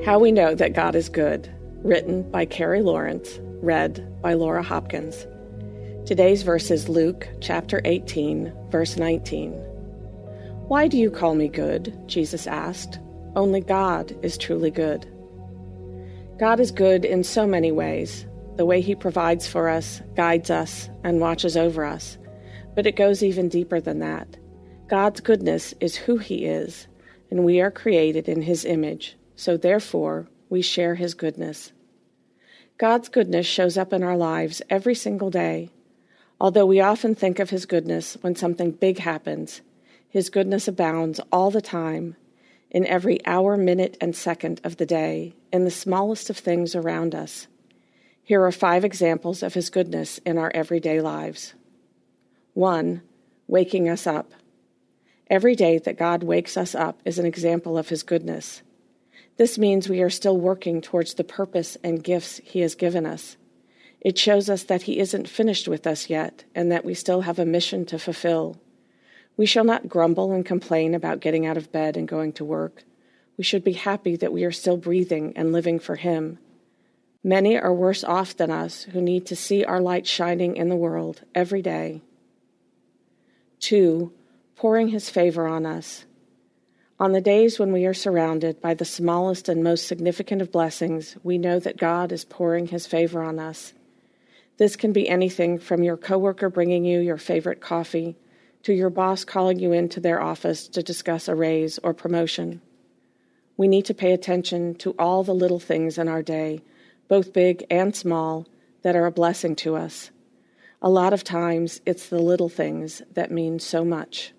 How We Know That God is Good, written by Carrie Lawrence, read by Laura Hopkins. Today's verse is Luke chapter 18, verse 19. "Why do you call me good?" Jesus asked. "Only God is truly good." God is good in so many ways. The way He provides for us, guides us, and watches over us. But it goes even deeper than that. God's goodness is who He is, and we are created in His image, so therefore we share His goodness. God's goodness shows up in our lives every single day. Although we often think of His goodness when something big happens, His goodness abounds all the time, in every hour, minute, and second of the day, in the smallest of things around us. Here are 5 examples of His goodness in our everyday lives. 1. Waking us up. Every day that God wakes us up is an example of His goodness. This means we are still working towards the purpose and gifts He has given us. It shows us that He isn't finished with us yet, and that we still have a mission to fulfill. We shall not grumble and complain about getting out of bed and going to work. We should be happy that we are still breathing and living for Him. Many are worse off than us who need to see our light shining in the world every day. 2. Pouring His favor on us. On the days when we are surrounded by the smallest and most significant of blessings, we know that God is pouring His favor on us. This can be anything from your coworker bringing you your favorite coffee to your boss calling you into their office to discuss a raise or promotion. We need to pay attention to all the little things in our day, both big and small, that are a blessing to us. A lot of times, it's the little things that mean so much.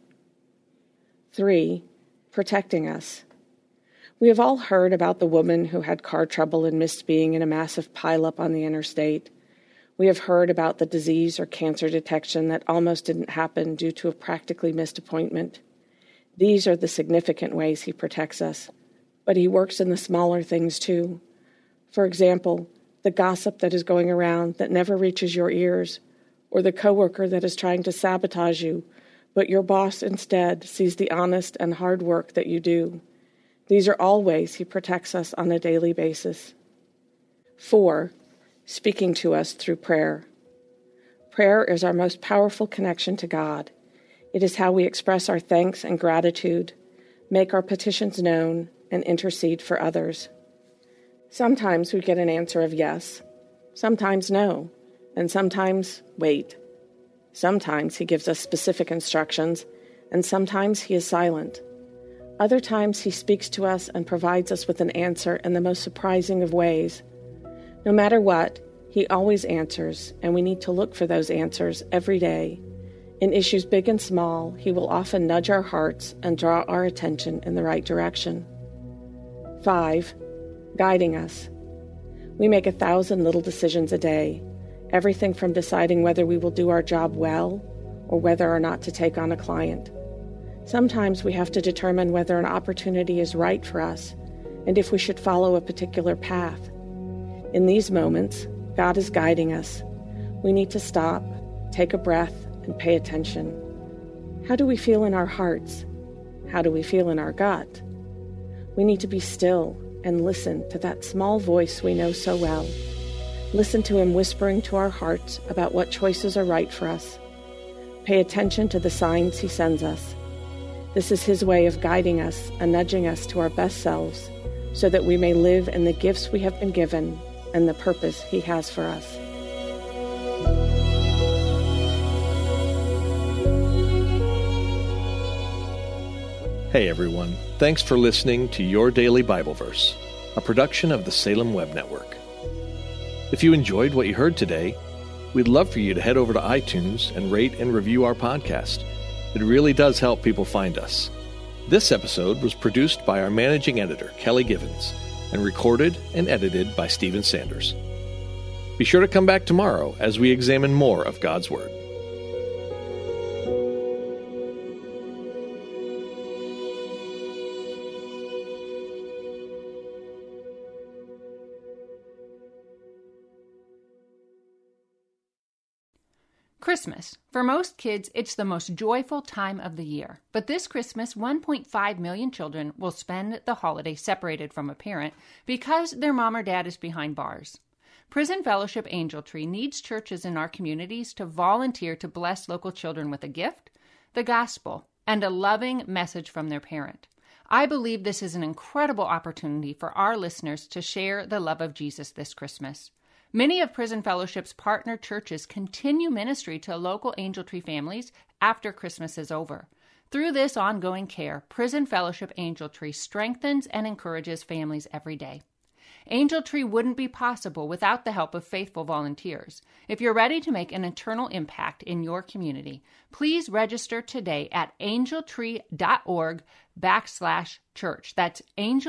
3. Protecting us. We have all heard about the woman who had car trouble and missed being in a massive pileup on the interstate. We have heard about the disease or cancer detection that almost didn't happen due to a practically missed appointment. These are the significant ways He protects us, but He works in the smaller things too. For example, the gossip that is going around that never reaches your ears, or the coworker that is trying to sabotage you, but your boss instead sees the honest and hard work that you do. These are all ways He protects us on a daily basis. 4. Speaking to us through prayer. Prayer is our most powerful connection to God. It is how we express our thanks and gratitude, make our petitions known, and intercede for others. Sometimes we get an answer of yes, sometimes no, and sometimes wait. Sometimes He gives us specific instructions, and sometimes He is silent. Other times He speaks to us and provides us with an answer in the most surprising of ways. No matter what, He always answers, and we need to look for those answers every day. In issues big and small, He will often nudge our hearts and draw our attention in the right direction. 5. Guiding us. We make 1,000 little decisions a day. Everything from deciding whether we will do our job well or whether or not to take on a client. Sometimes we have to determine whether an opportunity is right for us and if we should follow a particular path. In these moments, God is guiding us. We need to stop, take a breath, and pay attention. How do we feel in our hearts? How do we feel in our gut? We need to be still and listen to that small voice we know so well. Listen to Him whispering to our hearts about what choices are right for us. Pay attention to the signs He sends us. This is His way of guiding us and nudging us to our best selves so that we may live in the gifts we have been given and the purpose He has for us. Hey everyone, thanks for listening to Your Daily Bible Verse, a production of the Salem Web Network. If you enjoyed what you heard today, we'd love for you to head over to iTunes and rate and review our podcast. It really does help people find us. This episode was produced by our managing editor, Kelly Givens, and recorded and edited by Stephen Sanders. Be sure to come back tomorrow as we examine more of God's Word. Christmas. For most kids, it's the most joyful time of the year. But this Christmas, 1.5 million children will spend the holiday separated from a parent because their mom or dad is behind bars. Prison Fellowship Angel Tree needs churches in our communities to volunteer to bless local children with a gift, the gospel, and a loving message from their parent. I believe this is an incredible opportunity for our listeners to share the love of Jesus this Christmas. Many of Prison Fellowship's partner churches continue ministry to local Angel Tree families after Christmas is over. Through this ongoing care, Prison Fellowship Angel Tree strengthens and encourages families every day. Angel Tree wouldn't be possible without the help of faithful volunteers. If you're ready to make an eternal impact in your community, please register today at angeltree.org/church. That's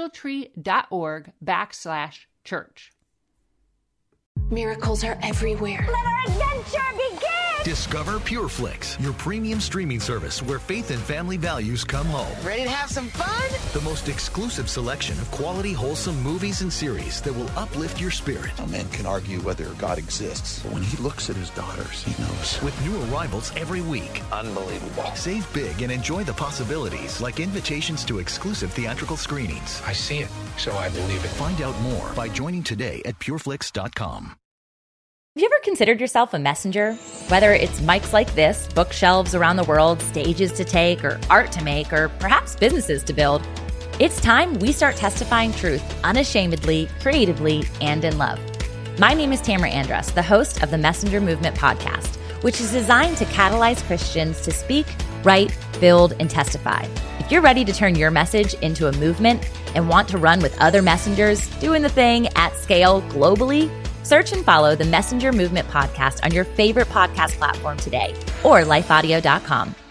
angeltree.org/church. Miracles are everywhere. Let our adventure begin! Discover PureFlix, your premium streaming service where faith and family values come home. Ready to have some fun? The most exclusive selection of quality, wholesome movies and series that will uplift your spirit. A man can argue whether God exists, but when he looks at his daughters, he knows. With new arrivals every week. Unbelievable. Save big and enjoy the possibilities, like invitations to exclusive theatrical screenings. I see it, so I believe it. Find out more by joining today at pureflix.com. Have you ever considered yourself a messenger? Whether it's mics like this, bookshelves around the world, stages to take, or art to make, or perhaps businesses to build, it's time we start testifying truth unashamedly, creatively, and in love. My name is Tamara Andrus, the host of the Messenger Movement podcast, which is designed to catalyze Christians to speak, write, build, and testify. If you're ready to turn your message into a movement and want to run with other messengers doing the thing at scale globally, search and follow the Messenger Movement podcast on your favorite podcast platform today or lifeaudio.com.